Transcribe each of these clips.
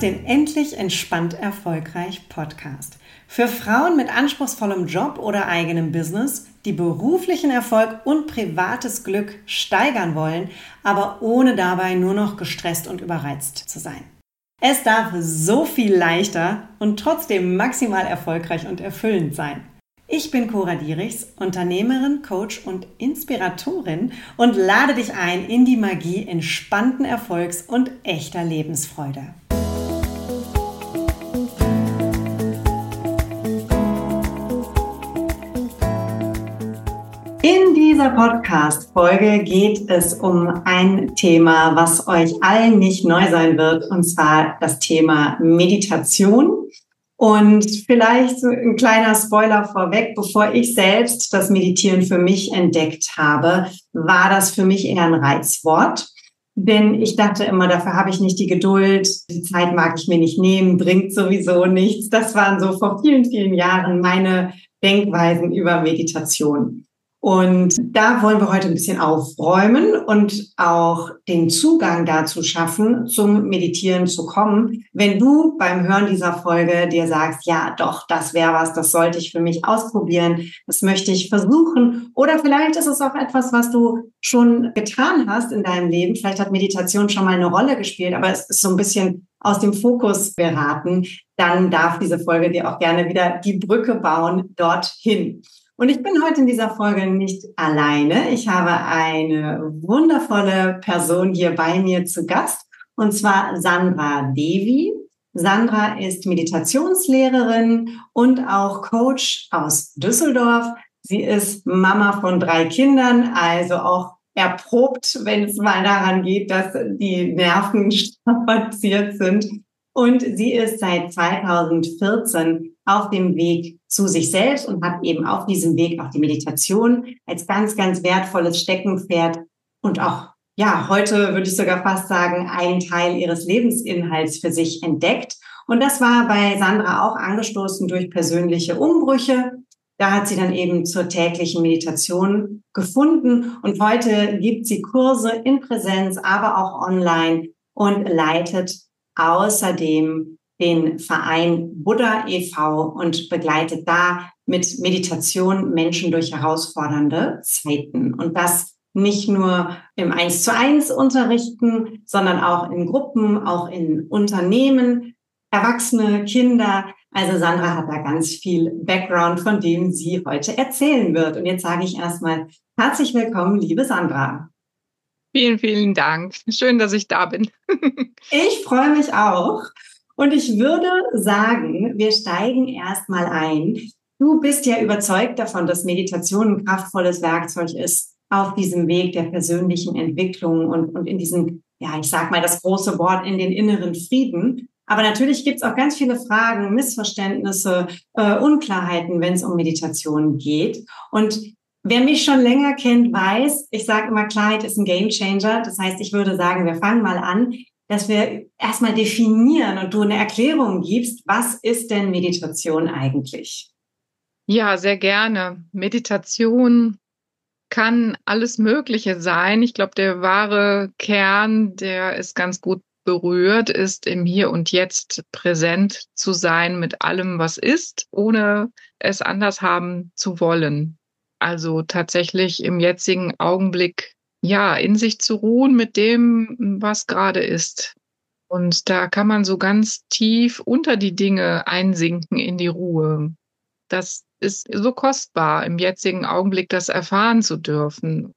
den Endlich entspannt erfolgreich Podcast. Für Frauen mit anspruchsvollem Job oder eigenem Business, die beruflichen Erfolg und privates Glück steigern wollen, aber ohne dabei nur noch gestresst und überreizt zu sein. Es darf so viel leichter und trotzdem maximal erfolgreich und erfüllend sein. Ich bin Cora Dierichs, Unternehmerin, Coach und Inspiratorin und lade dich ein in die Magie entspannten Erfolgs und echter Lebensfreude. In dieser Podcast-Folge geht es um ein Thema, was euch allen nicht neu sein wird, und zwar das Thema Meditation. Und vielleicht so ein kleiner Spoiler vorweg, bevor ich selbst das Meditieren für mich entdeckt habe, war das für mich eher ein Reizwort. Denn ich dachte immer, dafür habe ich nicht die Geduld, die Zeit mag ich mir nicht nehmen, bringt sowieso nichts. Das waren so vor vielen, vielen Jahren meine Denkweisen über Meditation. Und da wollen wir heute ein bisschen aufräumen und auch den Zugang dazu schaffen, zum Meditieren zu kommen. Wenn du beim Hören dieser Folge dir sagst, ja doch, das wäre was, das sollte ich für mich ausprobieren, das möchte ich versuchen. Oder vielleicht ist es auch etwas, was du schon getan hast in deinem Leben. Vielleicht hat Meditation schon mal eine Rolle gespielt, aber es ist so ein bisschen aus dem Fokus geraten. Dann darf diese Folge dir auch gerne wieder die Brücke bauen dorthin. Und ich bin heute in dieser Folge nicht alleine. Ich habe eine wundervolle Person hier bei mir zu Gast, und zwar Sandra Devi. Sandra ist Meditationslehrerin und auch Coach aus Düsseldorf. Sie ist Mama von 3 Kindern, also auch erprobt, wenn es mal daran geht, dass die Nerven strapaziert sind. Und sie ist seit 2014 auf dem Weg zu sich selbst und hat eben auf diesem Weg auch die Meditation als ganz, ganz wertvolles Steckenpferd und auch, ja, heute würde ich sogar fast sagen, einen Teil ihres Lebensinhalts für sich entdeckt. Und das war bei Sandra auch angestoßen durch persönliche Umbrüche. Da hat sie dann eben zur täglichen Meditation gefunden und heute gibt sie Kurse in Präsenz, aber auch online und leitet außerdem den Verein Buddha e.V. und begleitet da mit Meditation Menschen durch herausfordernde Zeiten. Und das nicht nur im 1:1 unterrichten, sondern auch in Gruppen, auch in Unternehmen, Erwachsene, Kinder. Also Sandra hat da ganz viel Background, von dem sie heute erzählen wird. Und jetzt sage ich erstmal herzlich willkommen, liebe Sandra. Vielen, vielen Dank. Schön, dass ich da bin. Ich freue mich auch. Und ich würde sagen, wir steigen erstmal ein. Du bist ja überzeugt davon, dass Meditation ein kraftvolles Werkzeug ist auf diesem Weg der persönlichen Entwicklung und in diesem, ja, ich sag mal das große Wort, in den inneren Frieden. Aber natürlich gibt es auch ganz viele Fragen, Missverständnisse, Unklarheiten, wenn es um Meditation geht. Und wer mich schon länger kennt, weiß, ich sage immer, Klarheit ist ein Gamechanger. Das heißt, ich würde sagen, wir fangen mal an, dass wir erstmal definieren und du eine Erklärung gibst, was ist denn Meditation eigentlich? Ja, sehr gerne. Meditation kann alles Mögliche sein. Ich glaube, der wahre Kern, der ist ganz gut berührt, ist im Hier und Jetzt präsent zu sein mit allem, was ist, ohne es anders haben zu wollen. Also tatsächlich im jetzigen Augenblick, ja, in sich zu ruhen mit dem, was gerade ist. Und da kann man so ganz tief unter die Dinge einsinken in die Ruhe. Das ist so kostbar, im jetzigen Augenblick das erfahren zu dürfen.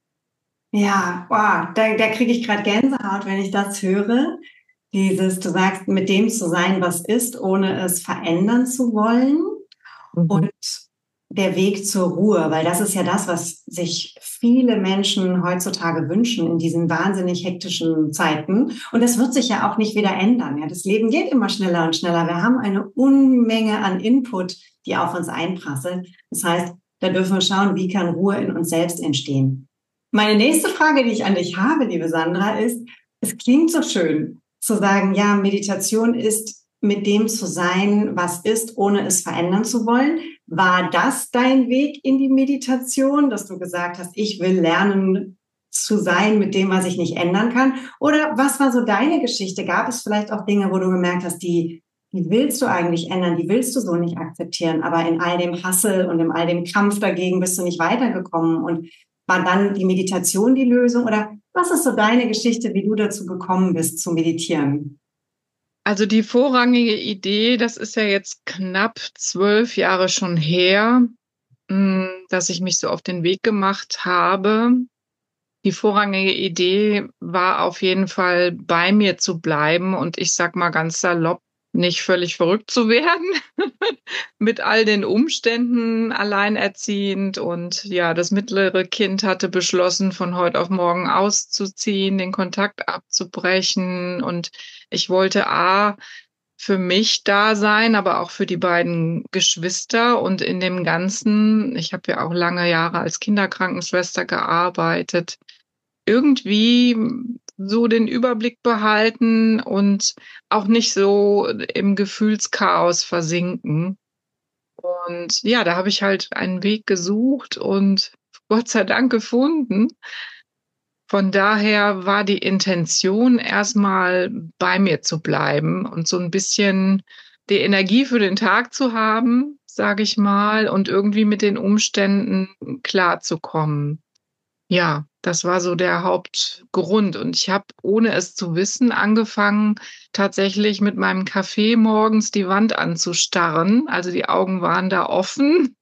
Ja, wow, da kriege ich gerade Gänsehaut, wenn ich das höre. Du sagst, mit dem zu sein, was ist, ohne es verändern zu wollen. Und der Weg zur Ruhe, weil das ist ja das, was sich viele Menschen heutzutage wünschen in diesen wahnsinnig hektischen Zeiten. Und das wird sich ja auch nicht wieder ändern. Ja, das Leben geht immer schneller und schneller. Wir haben eine Unmenge an Input, die auf uns einprasselt. Das heißt, da dürfen wir schauen, wie kann Ruhe in uns selbst entstehen. Meine nächste Frage, die ich an dich habe, liebe Sandra, ist, es klingt so schön zu sagen, ja, Meditation ist mit dem zu sein, was ist, ohne es verändern zu wollen. War das dein Weg in die Meditation, dass du gesagt hast, ich will lernen, zu sein mit dem, was ich nicht ändern kann? Oder was war so deine Geschichte? Gab es vielleicht auch Dinge, wo du gemerkt hast, die willst du eigentlich ändern, die willst du so nicht akzeptieren, aber in all dem Hassel und in all dem Kampf dagegen bist du nicht weitergekommen und war dann die Meditation die Lösung? Oder was ist so deine Geschichte, wie du dazu gekommen bist, zu meditieren? Also die vorrangige Idee, das ist ja jetzt knapp 12 Jahre schon her, dass ich mich so auf den Weg gemacht habe. Die vorrangige Idee war auf jeden Fall, bei mir zu bleiben und ich sag mal ganz salopp, nicht völlig verrückt zu werden mit all den Umständen, alleinerziehend. Und ja, das mittlere Kind hatte beschlossen, von heute auf morgen auszuziehen, den Kontakt abzubrechen. Und ich wollte für mich da sein, aber auch für die beiden Geschwister. Und in dem Ganzen, ich habe ja auch lange Jahre als Kinderkrankenschwester gearbeitet, irgendwie so den Überblick behalten und auch nicht so im Gefühlschaos versinken. Und ja, da habe ich halt einen Weg gesucht und Gott sei Dank gefunden. Von daher war die Intention, erstmal bei mir zu bleiben und so ein bisschen die Energie für den Tag zu haben, sage ich mal, und irgendwie mit den Umständen klarzukommen. Ja, das war so der Hauptgrund. Und ich habe, ohne es zu wissen, angefangen, tatsächlich mit meinem Kaffee morgens die Wand anzustarren. Also die Augen waren da offen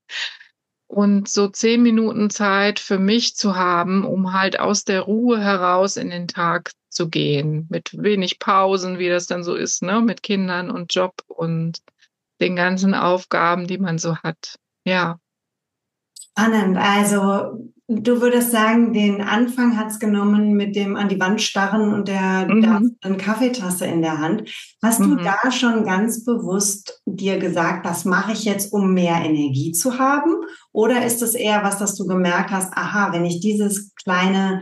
und so 10 Minuten Zeit für mich zu haben, um halt aus der Ruhe heraus in den Tag zu gehen. Mit wenig Pausen, wie das dann so ist, ne? Mit Kindern und Job und den ganzen Aufgaben, die man so hat. Ja. Spannend. Also du würdest sagen, den Anfang hat's genommen mit dem an die Wand starren und der Mhm. Kaffeetasse in der Hand. Hast du Mhm. da schon ganz bewusst dir gesagt, das mache ich jetzt, um mehr Energie zu haben? Oder ist es eher was, dass du gemerkt hast, aha, wenn ich dieses kleine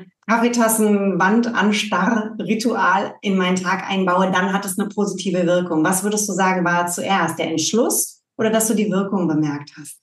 Kaffeetassenwand-anstarr-Ritual in meinen Tag einbaue, dann hat es eine positive Wirkung. Was würdest du sagen, war zuerst der Entschluss oder dass du die Wirkung bemerkt hast?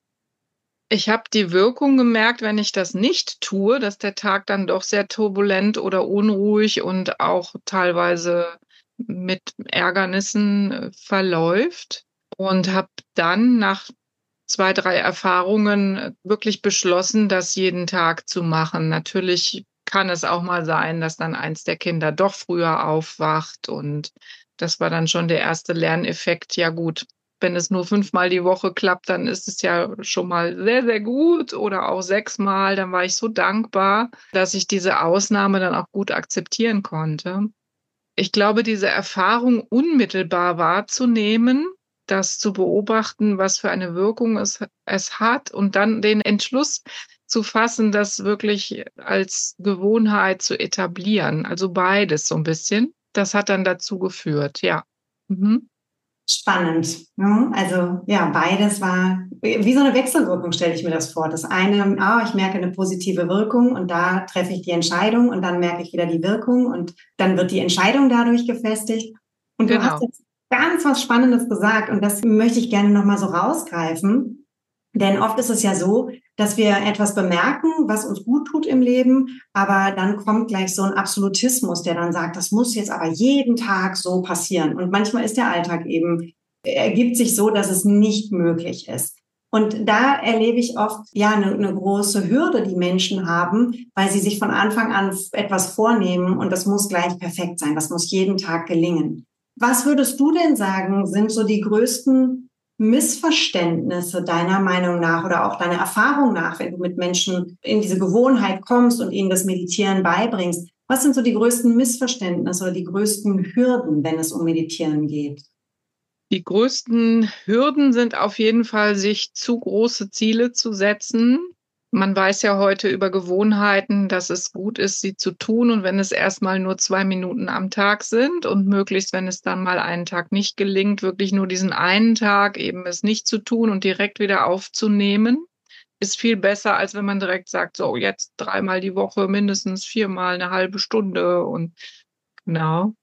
Ich habe die Wirkung gemerkt, wenn ich das nicht tue, dass der Tag dann doch sehr turbulent oder unruhig und auch teilweise mit Ärgernissen verläuft, und habe dann nach 2, 3 Erfahrungen wirklich beschlossen, das jeden Tag zu machen. Natürlich kann es auch mal sein, dass dann eins der Kinder doch früher aufwacht, und das war dann schon der erste Lerneffekt. Ja gut, wenn es nur 5-mal die Woche klappt, dann ist es ja schon mal sehr, sehr gut, oder auch 6-mal. Dann war ich so dankbar, dass ich diese Ausnahme dann auch gut akzeptieren konnte. Ich glaube, diese Erfahrung unmittelbar wahrzunehmen, das zu beobachten, was für eine Wirkung es hat, und dann den Entschluss zu fassen, das wirklich als Gewohnheit zu etablieren. Also beides so ein bisschen. Das hat dann dazu geführt, ja. Mhm. Spannend. Ne? Also ja, beides war wie so eine Wechselwirkung, stelle ich mir das vor. Das eine, ich merke eine positive Wirkung und da treffe ich die Entscheidung und dann merke ich wieder die Wirkung und dann wird die Entscheidung dadurch gefestigt. Und du hast Genau. jetzt ganz was Spannendes gesagt und das möchte ich gerne nochmal so rausgreifen. Denn oft ist es ja so, dass wir etwas bemerken, was uns gut tut im Leben, aber dann kommt gleich so ein Absolutismus, der dann sagt, das muss jetzt aber jeden Tag so passieren. Und manchmal ist der Alltag eben, ergibt sich so, dass es nicht möglich ist. Und da erlebe ich oft ja eine große Hürde, die Menschen haben, weil sie sich von Anfang an etwas vornehmen und das muss gleich perfekt sein, das muss jeden Tag gelingen. Was würdest du denn sagen, sind so die größten Missverständnisse deiner Meinung nach oder auch deiner Erfahrung nach, wenn du mit Menschen in diese Gewohnheit kommst und ihnen das Meditieren beibringst? Was sind so die größten Missverständnisse oder die größten Hürden, wenn es um Meditieren geht? Die größten Hürden sind auf jeden Fall, sich zu große Ziele zu setzen. Man weiß ja heute über Gewohnheiten, dass es gut ist, sie zu tun, und wenn es erstmal nur 2 Minuten am Tag sind und möglichst, wenn es dann mal einen Tag nicht gelingt, wirklich nur diesen einen Tag eben es nicht zu tun und direkt wieder aufzunehmen, ist viel besser, als wenn man direkt sagt, so jetzt 3-mal die Woche, mindestens 4-mal eine halbe Stunde, und genau.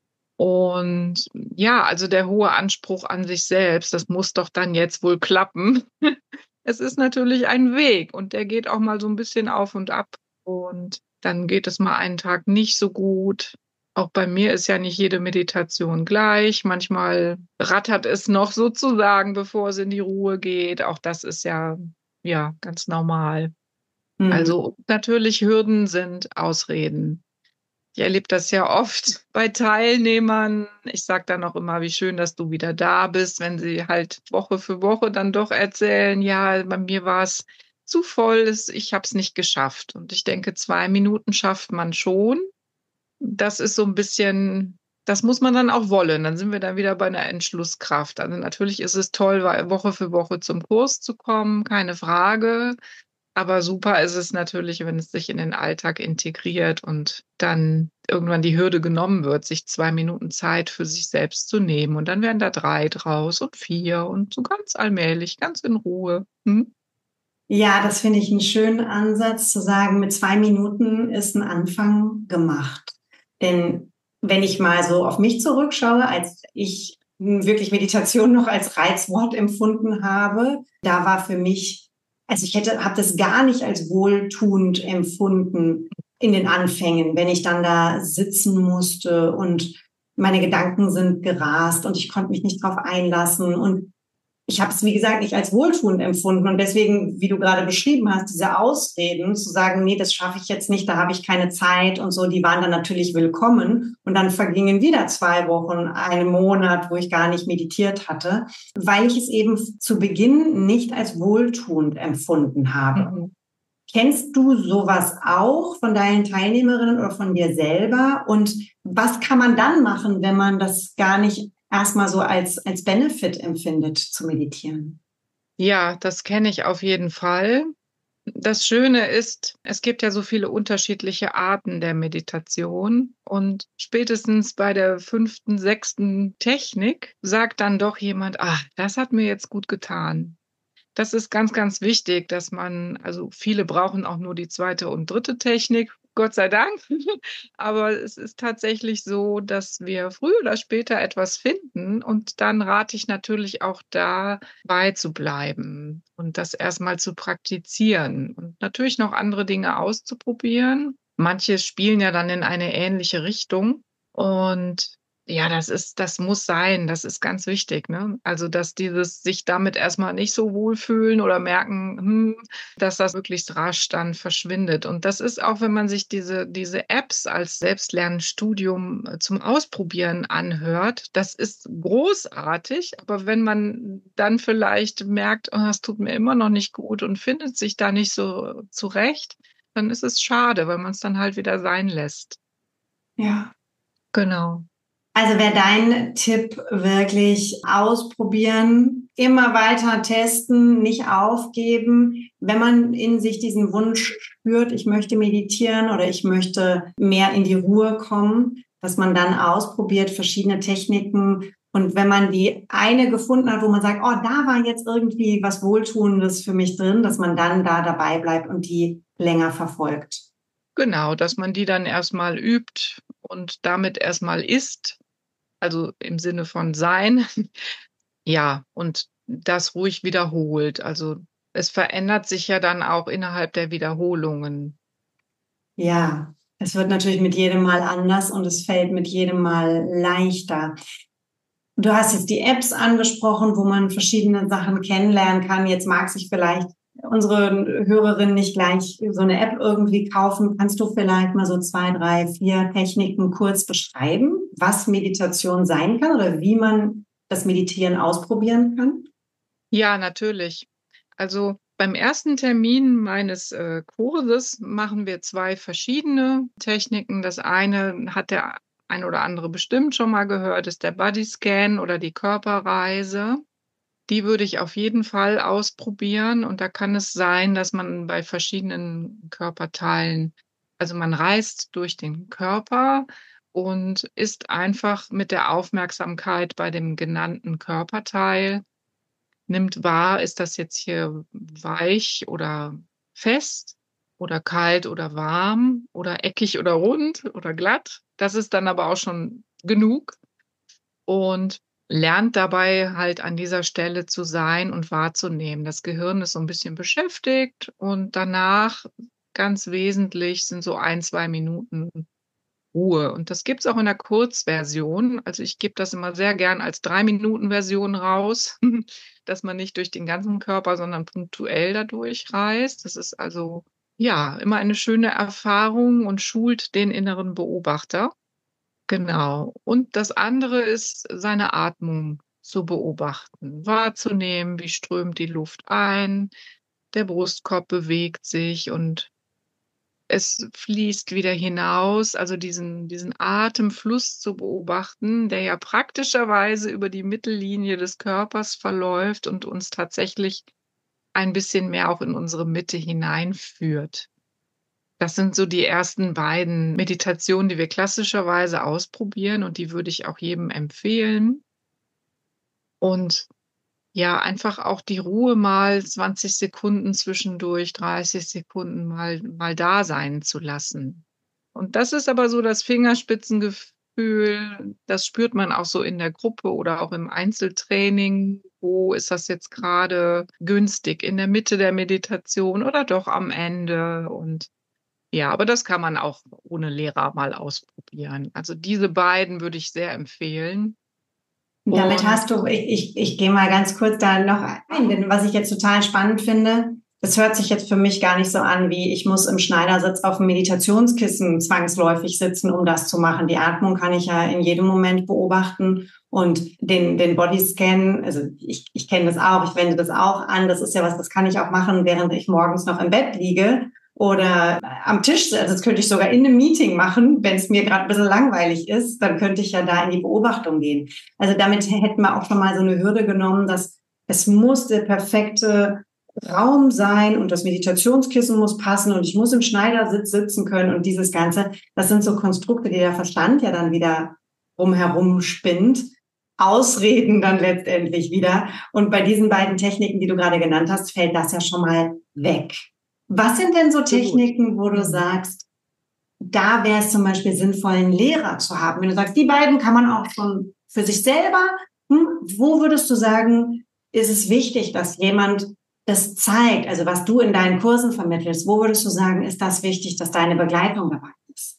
Und ja, also der hohe Anspruch an sich selbst, das muss doch dann jetzt wohl klappen. Es ist natürlich ein Weg und der geht auch mal so ein bisschen auf und ab. Und Dann geht es mal einen Tag nicht so gut. Auch bei mir ist ja nicht jede Meditation gleich. Manchmal rattert es noch sozusagen, bevor es in die Ruhe geht. Auch das ist ja ganz normal. Hm. Also natürlich Hürden sind Ausreden. Ich erlebe das ja oft bei Teilnehmern. Ich sage dann auch immer, wie schön, dass du wieder da bist, wenn sie halt Woche für Woche dann doch erzählen, ja, bei mir war es zu voll, ich habe es nicht geschafft. Und ich denke, 2 Minuten schafft man schon. Das ist so ein bisschen, das muss man dann auch wollen. Dann sind wir dann wieder bei einer Entschlusskraft. Also natürlich ist es toll, Woche für Woche zum Kurs zu kommen, keine Frage. Aber super ist es natürlich, wenn es sich in den Alltag integriert und dann irgendwann die Hürde genommen wird, sich 2 Minuten Zeit für sich selbst zu nehmen. Und dann werden da 3 draus und 4 und so ganz allmählich, ganz in Ruhe. Hm? Ja, das finde ich einen schönen Ansatz, zu sagen, mit 2 Minuten ist ein Anfang gemacht. Denn wenn ich mal so auf mich zurückschaue, als ich wirklich Meditation noch als Reizwort empfunden habe, da war für mich, also habe das gar nicht als wohltuend empfunden in den Anfängen, wenn ich dann da sitzen musste und meine Gedanken sind gerast und ich konnte mich nicht drauf einlassen und ich habe es, wie gesagt, nicht als wohltuend empfunden. Und deswegen, wie du gerade beschrieben hast, diese Ausreden zu sagen, nee, das schaffe ich jetzt nicht, da habe ich keine Zeit und so, die waren dann natürlich willkommen. Und dann vergingen wieder 2 Wochen, einen Monat, wo ich gar nicht meditiert hatte, weil ich es eben zu Beginn nicht als wohltuend empfunden habe. Mhm. Kennst du sowas auch von deinen Teilnehmerinnen oder von dir selber? Und was kann man dann machen, wenn man das gar nicht erstmal so als Benefit empfindet, zu meditieren? Ja, das kenne ich auf jeden Fall. Das Schöne ist, es gibt ja so viele unterschiedliche Arten der Meditation und spätestens bei der 5., 6. Technik sagt dann doch jemand, ah, das hat mir jetzt gut getan. Das ist ganz, ganz wichtig, dass man, also viele brauchen auch nur die 2. und 3. Technik, Gott sei Dank. Aber es ist tatsächlich so, dass wir früher oder später etwas finden und dann rate ich natürlich auch dabei zu bleiben und das erstmal zu praktizieren und natürlich noch andere Dinge auszuprobieren. Manche spielen ja dann in eine ähnliche Richtung und ja, das muss sein. Das ist ganz wichtig, ne? Also, dass dieses sich damit erstmal nicht so wohlfühlen oder merken, dass das möglichst rasch dann verschwindet. Und das ist auch, wenn man sich diese Apps als Selbstlernstudium zum Ausprobieren anhört, das ist großartig. Aber wenn man dann vielleicht merkt, oh, es tut mir immer noch nicht gut und findet sich da nicht so zurecht, dann ist es schade, weil man es dann halt wieder sein lässt. Ja. Genau. Also wäre dein Tipp wirklich ausprobieren, immer weiter testen, nicht aufgeben. Wenn man in sich diesen Wunsch spürt, ich möchte meditieren oder ich möchte mehr in die Ruhe kommen, dass man dann ausprobiert verschiedene Techniken. Und wenn man die eine gefunden hat, wo man sagt, oh, da war jetzt irgendwie was Wohltuendes für mich drin, dass man dann da dabei bleibt und die länger verfolgt. Genau, dass man die dann erstmal übt und damit erstmal ist, also im Sinne von sein. Ja, und das ruhig wiederholt. Also es verändert sich ja dann auch innerhalb der Wiederholungen. Ja, es wird natürlich mit jedem Mal anders und es fällt mit jedem Mal leichter. Du hast jetzt die Apps angesprochen, wo man verschiedene Sachen kennenlernen kann. Jetzt mag sich vielleicht unsere Hörerin nicht gleich so eine App irgendwie kaufen. Kannst du vielleicht mal so 2, 3, 4 Techniken kurz beschreiben, was Meditation sein kann oder wie man das Meditieren ausprobieren kann? Ja, natürlich. Also beim ersten Termin meines Kurses machen wir 2 verschiedene Techniken. Das eine hat der ein oder andere bestimmt schon mal gehört, ist der Bodyscan oder die Körperreise. Die würde ich auf jeden Fall ausprobieren und da kann es sein, dass man bei verschiedenen Körperteilen, also man reist durch den Körper und ist einfach mit der Aufmerksamkeit bei dem genannten Körperteil, nimmt wahr, ist das jetzt hier weich oder fest oder kalt oder warm oder eckig oder rund oder glatt. Das ist dann aber auch schon genug und lernt dabei halt an dieser Stelle zu sein und wahrzunehmen. Das Gehirn ist so ein bisschen beschäftigt und danach ganz wesentlich sind so 1, 2 Minuten Ruhe. Und das gibt's auch in der Kurzversion. Also ich gebe das immer sehr gern als 3-Minuten-Version raus, dass man nicht durch den ganzen Körper, sondern punktuell dadurch reist. Das ist also, ja, immer eine schöne Erfahrung und schult den inneren Beobachter. Genau. Und das andere ist, seine Atmung zu beobachten, wahrzunehmen, wie strömt die Luft ein, der Brustkorb bewegt sich und es fließt wieder hinaus, also diesen Atemfluss zu beobachten, der ja praktischerweise über die Mittellinie des Körpers verläuft und uns tatsächlich ein bisschen mehr auch in unsere Mitte hineinführt. Das sind so die ersten beiden Meditationen, die wir klassischerweise ausprobieren und die würde ich auch jedem empfehlen. Und ja, einfach auch die Ruhe mal 20 Sekunden zwischendurch, 30 Sekunden mal da sein zu lassen. Und das ist aber so das Fingerspitzengefühl, das spürt man auch so in der Gruppe oder auch im Einzeltraining. Wo ist das jetzt gerade günstig? In der Mitte der Meditation oder doch am Ende? Und ja, aber das kann man auch ohne Lehrer mal ausprobieren. Also diese beiden würde ich sehr empfehlen. Damit Und hast du, ich gehe mal ganz kurz da noch ein, denn was ich jetzt total spannend finde, das hört sich jetzt für mich gar nicht so an, wie ich muss im Schneidersitz auf dem Meditationskissen zwangsläufig sitzen, um das zu machen. Die Atmung kann ich ja in jedem Moment beobachten und den Bodyscan, also ich kenne das auch, ich wende das auch an. Das ist ja was, das kann ich auch machen, während ich morgens noch im Bett liege oder am Tisch, also das könnte ich sogar in einem Meeting machen, wenn es mir gerade ein bisschen langweilig ist, dann könnte ich ja da in die Beobachtung gehen. Also damit hätten wir auch schon mal so eine Hürde genommen, dass es muss der perfekte Raum sein und das Meditationskissen muss passen und ich muss im Schneidersitz sitzen können und dieses Ganze, das sind so Konstrukte, die der Verstand ja dann wieder rumherum spinnt. Ausreden dann letztendlich wieder. Und bei diesen beiden Techniken, die du gerade genannt hast, fällt das ja schon mal weg. Was sind denn so Techniken, wo du sagst, da wäre es zum Beispiel sinnvoll, einen Lehrer zu haben? Wenn du sagst, die beiden kann man auch schon für sich selber, wo würdest du sagen, ist es wichtig, dass jemand das zeigt, also was du in deinen Kursen vermittelst, wo würdest du sagen, ist das wichtig, dass deine Begleitung dabei ist?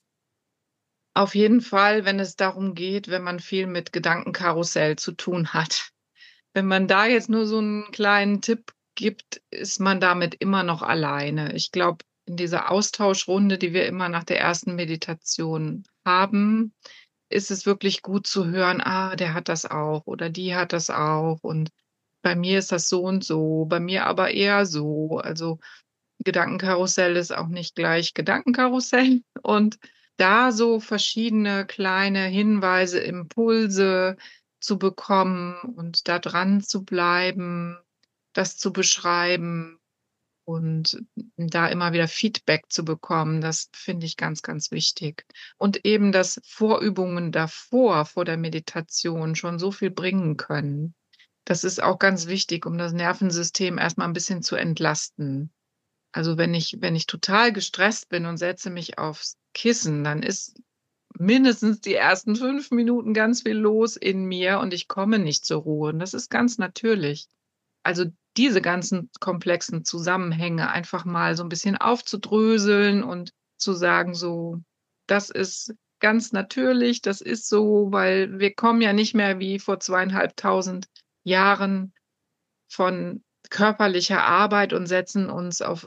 auf jeden Fall, wenn es darum geht, wenn man viel mit Gedankenkarussell zu tun hat. Wenn man da jetzt nur so einen kleinen Tipp gibt, ist man damit immer noch alleine. Ich glaube, in dieser Austauschrunde, die wir immer nach der ersten Meditation haben, ist es wirklich gut zu hören, ah, der hat das auch oder die hat das auch und bei mir ist das so und so, bei mir aber eher so. Also Gedankenkarussell ist auch nicht gleich Gedankenkarussell und da so verschiedene kleine Hinweise, Impulse zu bekommen und da dran zu bleiben, das zu beschreiben und da immer wieder Feedback zu bekommen, das finde ich ganz, ganz wichtig. Und eben, dass Vorübungen davor, vor der Meditation schon so viel bringen können. Das ist auch ganz wichtig, um das Nervensystem erstmal ein bisschen zu entlasten. Also wenn ich total gestresst bin und setze mich aufs Kissen, dann ist mindestens die ersten 5 Minuten ganz viel los in mir und ich komme nicht zur Ruhe. Und das ist ganz natürlich. Also diese ganzen komplexen Zusammenhänge einfach mal so ein bisschen aufzudröseln und zu sagen so, das ist ganz natürlich, das ist so, weil wir kommen ja nicht mehr wie vor 2.500 Jahren von körperlicher Arbeit und setzen uns auf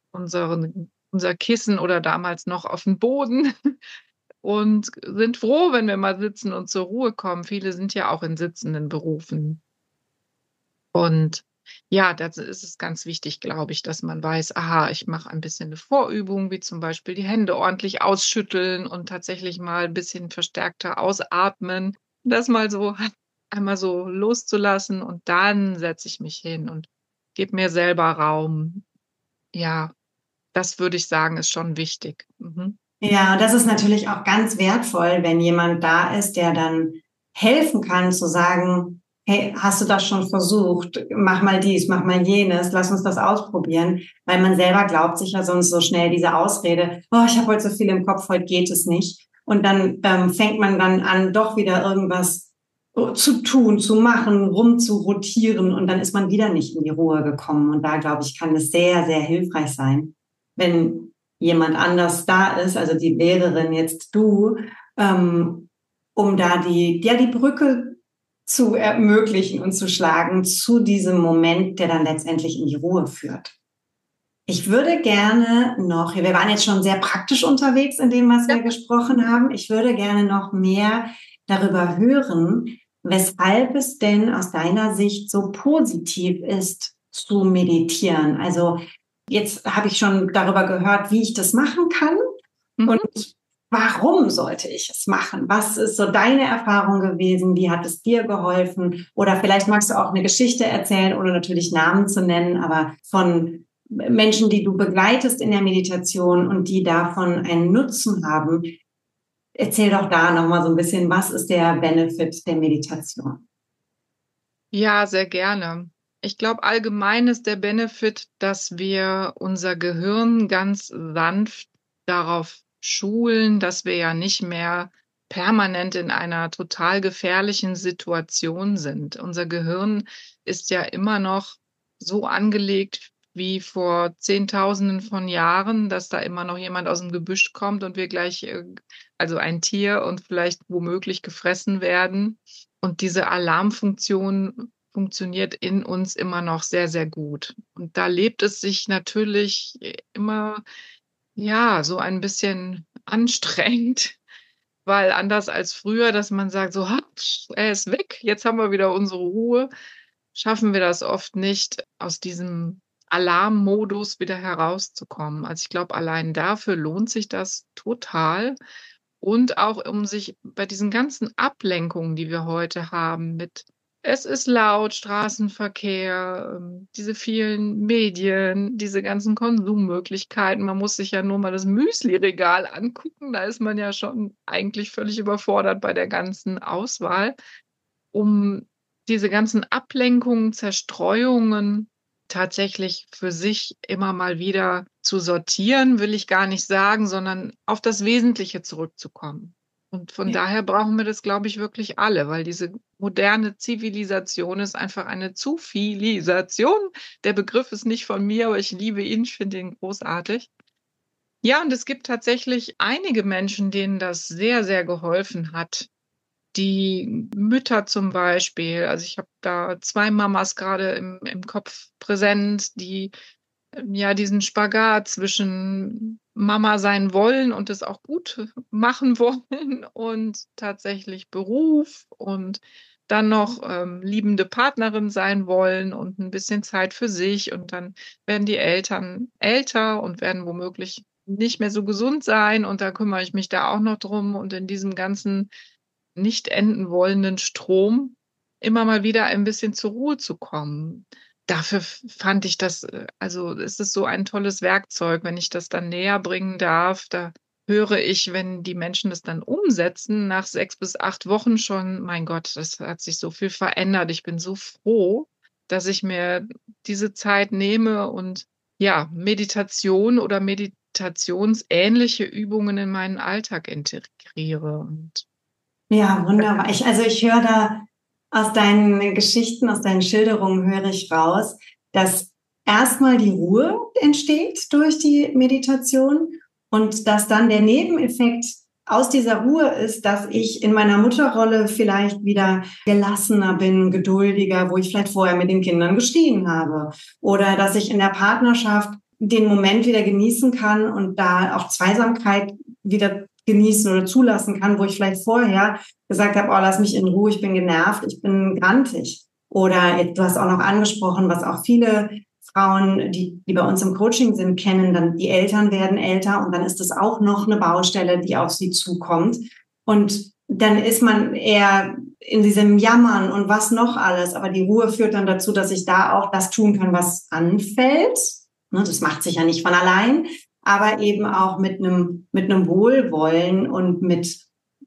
unser Kissen oder damals noch auf den Boden und sind froh, wenn wir mal sitzen und zur Ruhe kommen. Viele sind ja auch in sitzenden Berufen. Und ja, da ist es ganz wichtig, glaube ich, dass man weiß, aha, ich mache ein bisschen eine Vorübung, wie zum Beispiel die Hände ordentlich ausschütteln und tatsächlich mal ein bisschen verstärkter ausatmen, das mal so einmal so loszulassen und dann setze ich mich hin und gebe mir selber Raum. Ja, das würde ich sagen, ist schon wichtig. Mhm. Ja, und das ist natürlich auch ganz wertvoll, wenn jemand da ist, der dann helfen kann zu sagen, hey, hast du das schon versucht? Mach mal dies, mach mal jenes, lass uns das ausprobieren. Weil man selber glaubt sich ja sonst so schnell diese Ausrede, oh, ich habe heute so viel im Kopf, heute geht es nicht. Und dann fängt man dann an, doch wieder irgendwas zu tun, zu machen, rumzurotieren und dann ist man wieder nicht in die Ruhe gekommen. Und da, glaube ich, kann es sehr, sehr hilfreich sein, wenn jemand anders da ist, also die Lehrerin jetzt du, um da die Brücke zu ermöglichen und zu schlagen zu diesem Moment, der dann letztendlich in die Ruhe führt. Ich würde gerne noch, wir waren jetzt schon sehr praktisch unterwegs in dem, was wir gesprochen haben. Ich würde gerne noch mehr darüber hören, weshalb es denn aus deiner Sicht so positiv ist, zu meditieren. Also jetzt habe ich schon darüber gehört, wie ich das machen kann. Und warum sollte ich es machen? Was ist so deine Erfahrung gewesen? Wie hat es dir geholfen? Oder vielleicht magst du auch eine Geschichte erzählen, ohne natürlich Namen zu nennen, aber von Menschen, die du begleitest in der Meditation und die davon einen Nutzen haben. Erzähl doch da nochmal so ein bisschen, was ist der Benefit der Meditation? Ja, sehr gerne. Ich glaube, allgemein ist der Benefit, dass wir unser Gehirn ganz sanft darauf schulen, dass wir ja nicht mehr permanent in einer total gefährlichen Situation sind. Unser Gehirn ist ja immer noch so angelegt wie vor Zehntausenden von Jahren, dass da immer noch jemand aus dem Gebüsch kommt und wir gleich, also ein Tier und vielleicht womöglich gefressen werden. Und diese Alarmfunktion funktioniert in uns immer noch sehr, sehr gut. Und da lebt es sich natürlich immer, ja, so ein bisschen anstrengend, weil anders als früher, dass man sagt, so, ha, er ist weg, jetzt haben wir wieder unsere Ruhe, schaffen wir das oft nicht, aus diesem Alarmmodus wieder herauszukommen. Also ich glaube, allein dafür lohnt sich das total. Und auch um sich bei diesen ganzen Ablenkungen, die wir heute haben mit es ist laut, Straßenverkehr, diese vielen Medien, diese ganzen Konsummöglichkeiten. Man muss sich ja nur mal das Müsliregal angucken, da ist man ja schon eigentlich völlig überfordert bei der ganzen Auswahl. Um diese ganzen Ablenkungen, Zerstreuungen tatsächlich für sich immer mal wieder zu sortieren, will ich gar nicht sagen, sondern auf das Wesentliche zurückzukommen. Und von daher brauchen wir das, glaube ich, wirklich alle, weil diese moderne Zivilisation ist einfach eine Zuvilisation. Der Begriff ist nicht von mir, aber ich liebe ihn, ich finde ihn großartig. Ja, und es gibt tatsächlich einige Menschen, denen das sehr, sehr geholfen hat. Die Mütter zum Beispiel, also ich habe da 2 Mamas gerade im Kopf präsent, die, ja, diesen Spagat zwischen Mama sein wollen und es auch gut machen wollen und tatsächlich Beruf und dann noch, liebende Partnerin sein wollen und ein bisschen Zeit für sich. Und dann werden die Eltern älter und werden womöglich nicht mehr so gesund sein und da kümmere ich mich da auch noch drum. Und in diesem ganzen nicht enden wollenden Strom immer mal wieder ein bisschen zur Ruhe zu kommen. Dafür fand ich das, also es ist so ein tolles Werkzeug, wenn ich das dann näher bringen darf. Da höre ich, wenn die Menschen das dann umsetzen, nach 6 bis 8 Wochen schon, mein Gott, das hat sich so viel verändert. Ich bin so froh, dass ich mir diese Zeit nehme und ja, Meditation oder meditationsähnliche Übungen in meinen Alltag integriere. Und Ja, wunderbar. Ich höre da aus deinen Geschichten, aus deinen Schilderungen höre ich raus, dass erstmal die Ruhe entsteht durch die Meditation und dass dann der Nebeneffekt aus dieser Ruhe ist, dass ich in meiner Mutterrolle vielleicht wieder gelassener bin, geduldiger, wo ich vielleicht vorher mit den Kindern geschrien habe. Oder dass ich in der Partnerschaft den Moment wieder genießen kann und da auch Zweisamkeit wieder genießen oder zulassen kann, wo ich vielleicht vorher gesagt habe, oh, lass mich in Ruhe, ich bin genervt, ich bin grantig. Oder du hast auch noch angesprochen, was auch viele Frauen, die bei uns im Coaching sind, kennen, dann die Eltern werden älter und dann ist das auch noch eine Baustelle, die auf sie zukommt. Und dann ist man eher in diesem Jammern und was noch alles. Aber die Ruhe führt dann dazu, dass ich da auch das tun kann, was anfällt. Das macht sich ja nicht von allein, aber eben auch mit einem Wohlwollen und mit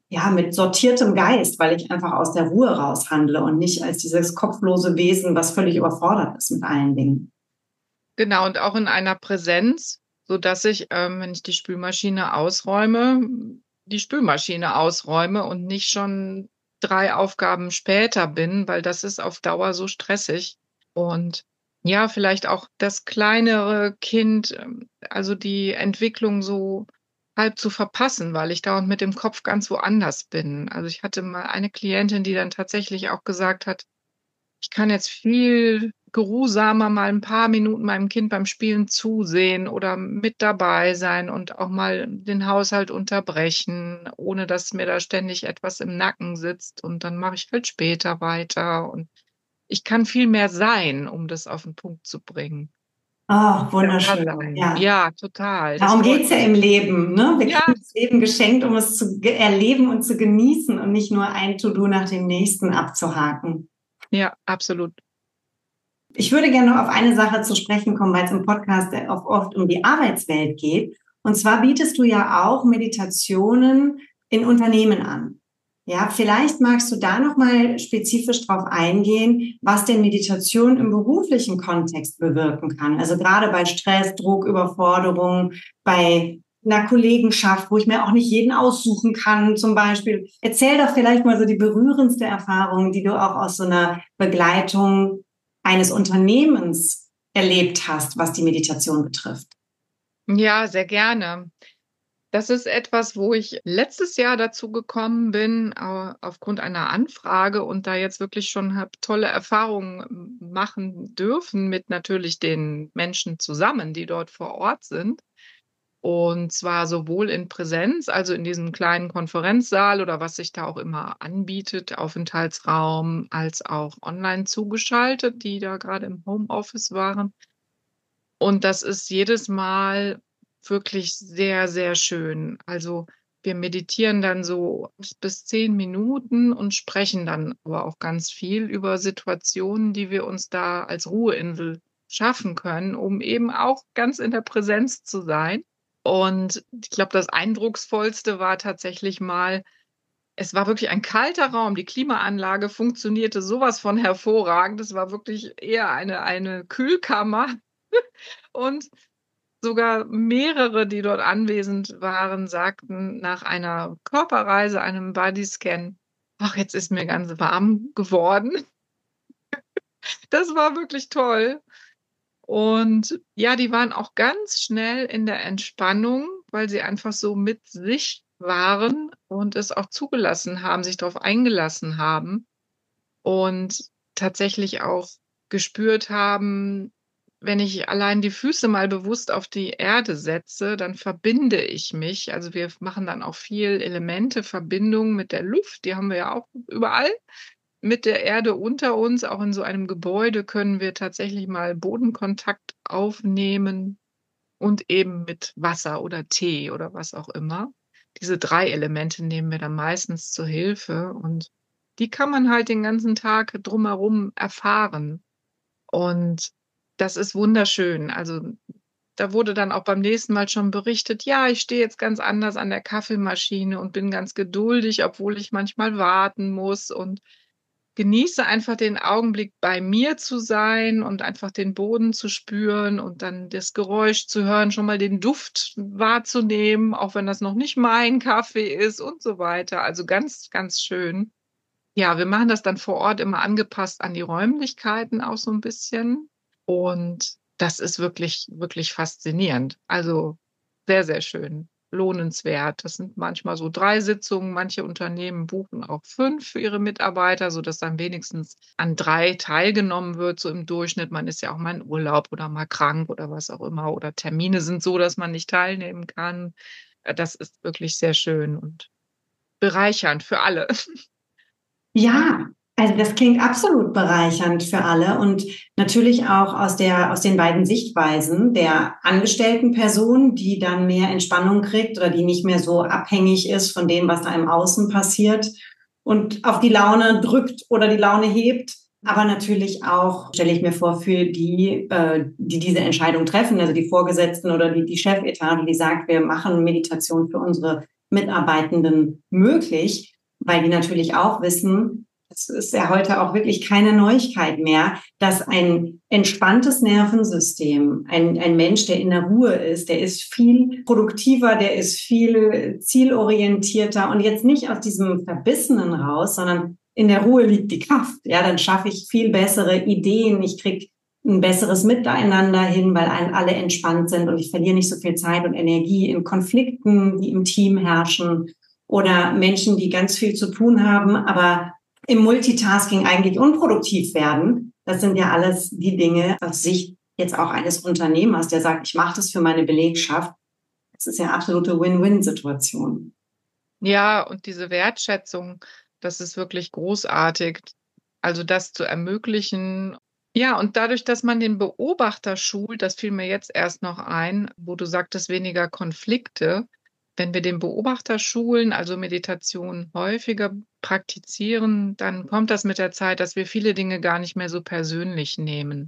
sortiertem Geist, weil ich einfach aus der Ruhe raus handle und nicht als dieses kopflose Wesen, was völlig überfordert ist mit allen Dingen. genau, und auch in einer Präsenz, so dass ich, wenn ich die Spülmaschine ausräume, die Spülmaschine ausräume und nicht schon 3 Aufgaben später bin, weil das ist auf Dauer so stressig. Und Ja, vielleicht auch das kleinere Kind, also die Entwicklung so halb zu verpassen, weil ich dauernd mit dem Kopf ganz woanders bin. Also, ich hatte mal eine Klientin, die dann tatsächlich auch gesagt hat: „Ich kann jetzt viel geruhsamer mal 'n paar Minuten meinem Kind beim Spielen zusehen oder mit dabei sein und auch mal den Haushalt unterbrechen, ohne dass mir da ständig etwas im Nacken sitzt und dann mache ich halt später weiter und ich kann viel mehr sein, um das auf 'n Punkt zu bringen Oh, und wieder da wunderschön. sein. Ja. Ja, total, das Darum freut geht's ja mich. im Leben, ne? Wir Ja, kriegen das Leben geschenkt, um es zu erleben und zu genießen und nicht nur ein To-do nach dem nächsten abzuhaken. ja, absolut. Ich würde gerne noch auf eine Sache zu sprechen kommen, weil es im Podcast auch oft um die Arbeitswelt geht. Und zwar bietest du ja auch Meditationen in Unternehmen an. Ja, vielleicht magst du da noch mal spezifisch drauf eingehen, was denn Meditation im beruflichen Kontext bewirken kann. Also gerade bei Stress, Druck, Überforderung, bei einer Kollegenschaft, wo ich mir auch nicht jeden aussuchen kann, zum Beispiel. Erzähl doch vielleicht mal so die berührendste Erfahrung, die du auch aus so einer Begleitung eines Unternehmens erlebt hast, was die Meditation betrifft. Ja, sehr gerne. Das ist etwas, wo ich letztes Jahr dazu gekommen bin, aufgrund einer Anfrage und da jetzt wirklich schon habe tolle Erfahrungen machen dürfen mit natürlich den Menschen zusammen, die dort vor Ort sind. Und zwar sowohl in Präsenz, also in diesem kleinen Konferenzsaal oder was sich da auch immer anbietet, Aufenthaltsraum, als auch online zugeschaltet, die da gerade im Homeoffice waren. Und das ist jedes Mal wirklich sehr, sehr schön. Also, wir meditieren dann so 8 bis 10 Minuten und sprechen dann aber auch ganz viel über Situationen, die wir uns da als Ruheinsel schaffen können, um eben auch ganz in der Präsenz zu sein. Und ich glaube, das Eindrucksvollste war tatsächlich mal, es war wirklich ein kalter Raum. Die Klimaanlage funktionierte so was von hervorragend. Es war wirklich eher eine Kühlkammer. Und sogar mehrere, die dort anwesend waren, sagten nach einer Körperreise, einem Bodyscan: „Ach, jetzt ist mir ganz warm geworden." Das war wirklich toll. Und ja, die waren auch ganz schnell in der Entspannung, weil sie einfach so mit sich waren und es auch zugelassen haben, sich darauf eingelassen haben und tatsächlich auch gespürt haben, wenn ich allein die Füße mal bewusst auf die Erde setze, dann verbinde ich mich. Also, wir machen dann auch viel Elemente, Verbindung mit der Luft, die haben wir ja auch überall. Mit der Erde unter uns, auch in so einem Gebäude können wir tatsächlich mal Bodenkontakt aufnehmen und eben mit Wasser oder Tee oder was auch immer. Diese 3 Elemente nehmen wir dann meistens zur Hilfe und die kann man halt den ganzen Tag drumherum erfahren. Und das ist wunderschön. Also, da wurde dann auch beim nächsten Mal schon berichtet: „Ja, ich stehe jetzt ganz anders an der Kaffeemaschine und bin ganz geduldig, obwohl ich manchmal warten muss und genieße einfach den Augenblick, bei mir zu sein und einfach den Boden zu spüren und dann das Geräusch zu hören, schon mal den Duft wahrzunehmen, auch wenn das noch nicht mein Kaffee ist" und so weiter. Also, ganz, ganz schön. Ja, wir machen das dann vor Ort immer angepasst an die Räumlichkeiten auch so 'n bisschen. Und das ist wirklich, wirklich faszinierend. Also, sehr, sehr schön, lohnenswert. Das sind manchmal so 3 Sitzungen. Manche Unternehmen buchen auch 5 für ihre Mitarbeiter, sodass dann wenigstens an 3 teilgenommen wird, so im Durchschnitt. Man ist ja auch mal in Urlaub oder mal krank oder was auch immer oder Termine sind so, dass man nicht teilnehmen kann. Das ist wirklich sehr schön und bereichernd für alle. Ja, also das klingt absolut bereichernd für alle und natürlich auch aus den beiden Sichtweisen der angestellten Person, die dann mehr Entspannung kriegt oder die nicht mehr so abhängig ist von dem, was da im Außen passiert und auf die Laune drückt oder die Laune hebt. Aber natürlich auch, stelle ich mir vor, für die, die diese Entscheidung treffen, also die Vorgesetzten oder die Chefetage, die sagt, wir machen Meditation für unsere Mitarbeitenden möglich, weil die natürlich auch wissen, es ist ja heute auch wirklich keine Neuigkeit mehr, dass ein entspanntes Nervensystem, ein Mensch, der in der Ruhe ist, der ist viel produktiver, der ist viel zielorientierter und jetzt nicht aus diesem Verbissenen raus, sondern in der Ruhe liegt die Kraft. Ja, dann schaffe ich viel bessere Ideen. Ich kriege ein besseres Miteinander hin, weil alle entspannt sind und ich verliere nicht so viel Zeit und Energie in Konflikten, die im Team herrschen oder Menschen, die ganz viel zu tun haben, aber im Multitasking eigentlich unproduktiv werden. Das sind ja alles die Dinge aus Sicht jetzt auch eines Unternehmers, der sagt, ich mache das für meine Belegschaft. Das ist ja absolute Win-Win-Situation. Ja, und diese Wertschätzung, das ist wirklich großartig. Also das zu ermöglichen. Ja, und dadurch, dass man den Beobachter schult, das fiel mir jetzt erst noch ein, wo du sagtest, weniger Konflikte. Wenn wir den Beobachter schulen, also Meditation häufiger praktizieren, dann kommt das mit der Zeit, dass wir viele Dinge gar nicht mehr so persönlich nehmen.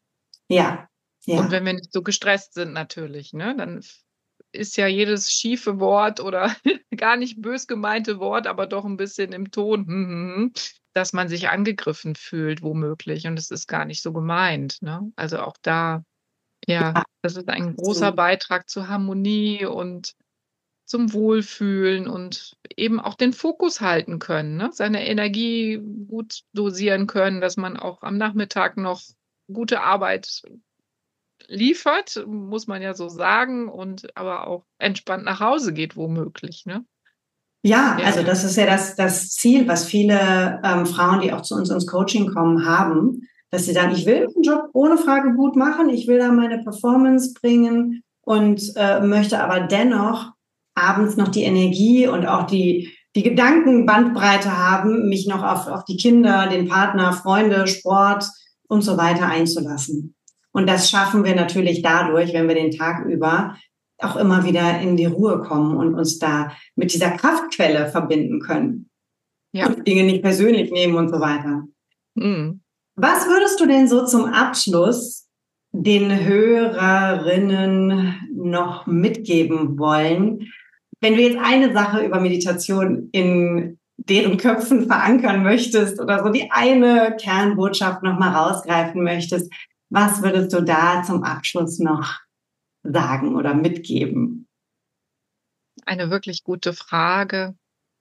Ja, ja. Und wenn wir nicht so gestresst sind natürlich, ne, dann ist ja jedes schiefe Wort oder gar nicht bös gemeinte Wort, aber doch ein bisschen im Ton, dass man sich angegriffen fühlt womöglich und es ist gar nicht so gemeint, ne? Also auch da, ja, das ist ein großer Beitrag zur Harmonie und zum Wohlfühlen und eben auch den Fokus halten können, ne? Seine Energie gut dosieren können, dass man auch am Nachmittag noch gute Arbeit liefert, muss man ja so sagen, und aber auch entspannt nach Hause geht womöglich, ne? Ja, also das ist ja das Ziel, was viele Frauen, die auch zu uns ins Coaching kommen, haben, dass sie sagen, ich will den Job ohne Frage gut machen, ich will da meine Performance bringen und möchte aber dennoch abends noch die Energie und auch die Gedankenbandbreite haben, mich noch auf die Kinder, den Partner, Freunde, Sport und so weiter einzulassen. Und das schaffen wir natürlich dadurch, wenn wir den Tag über auch immer wieder in die Ruhe kommen und uns da mit dieser Kraftquelle verbinden können. Ja. Und Dinge nicht persönlich nehmen und so weiter. Mhm. Was würdest du denn so zum Abschluss den Hörerinnen noch mitgeben wollen, wenn du jetzt eine Sache über Meditation in deren Köpfen verankern möchtest oder so die eine Kernbotschaft nochmal rausgreifen möchtest? Was würdest du da zum Abschluss noch sagen oder mitgeben? Eine wirklich gute Frage.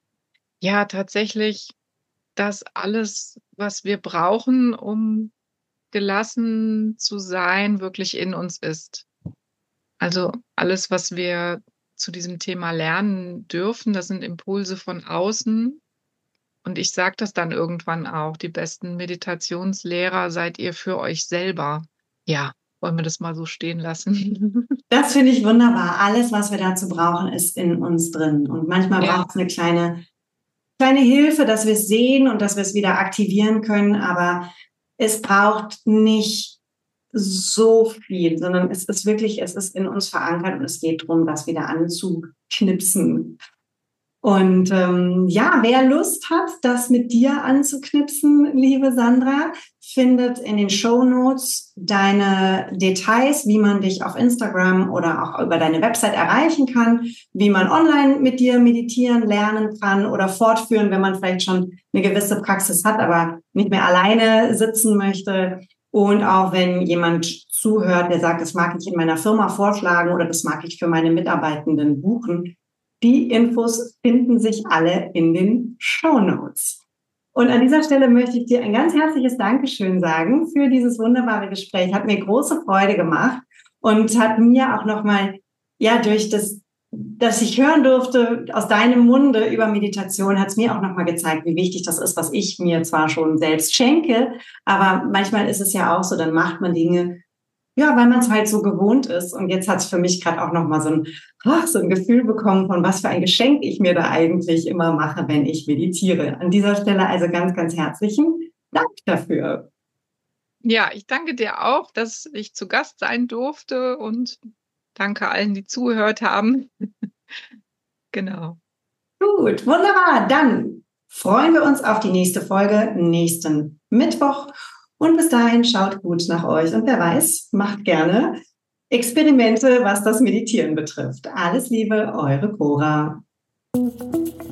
Ja, tatsächlich, dass alles, was wir brauchen, um gelassen zu sein, wirklich in uns ist. Also alles, was wir zu diesem Thema lernen dürfen, das sind Impulse von außen. Und ich sage das dann irgendwann auch, die besten Meditationslehrer seid ihr für euch selber. Ja, wollen wir das mal so stehen lassen? Das finde ich wunderbar. Alles, was wir dazu brauchen, ist in uns drin. Und manchmal braucht es eine kleine Hilfe, dass wir es sehen und dass wir es wieder aktivieren können. Aber es braucht nicht so viel, sondern es ist wirklich, es ist in uns verankert und es geht darum, das wieder anzuknipsen. Und wer Lust hat, das mit dir anzuknipsen, liebe Sandra, findet in den Shownotes deine Details, wie man dich auf Instagram oder auch über deine Website erreichen kann, wie man online mit dir meditieren lernen kann oder fortführen, wenn man vielleicht schon eine gewisse Praxis hat, aber nicht mehr alleine sitzen möchte. Und auch wenn jemand zuhört, der sagt, das mag ich in meiner Firma vorschlagen oder das mag ich für meine Mitarbeitenden buchen. Die Infos finden sich alle in den Shownotes. Und an dieser Stelle möchte ich dir ein ganz herzliches Dankeschön sagen für dieses wunderbare Gespräch. Hat mir große Freude gemacht und hat mir auch nochmal, durch das, dass ich hören durfte aus deinem Munde über Meditation, hat es mir auch nochmal gezeigt, wie wichtig das ist, was ich mir zwar schon selbst schenke, aber manchmal ist es ja auch so, dann macht man Dinge, weil man es halt so gewohnt ist. Und jetzt hat es für mich gerade auch nochmal so ein Gefühl bekommen, von was für ein Geschenk ich mir da eigentlich immer mache, wenn ich meditiere. An dieser Stelle also ganz, ganz herzlichen Dank dafür. Ja, ich danke dir auch, dass ich zu Gast sein durfte und danke allen, die zugehört haben. Genau. Gut, wunderbar. Dann freuen wir uns auf die nächste Folge nächsten Mittwoch. Und bis dahin schaut gut nach euch und wer weiß, macht gerne Experimente, was das Meditieren betrifft. Alles Liebe, eure Cora.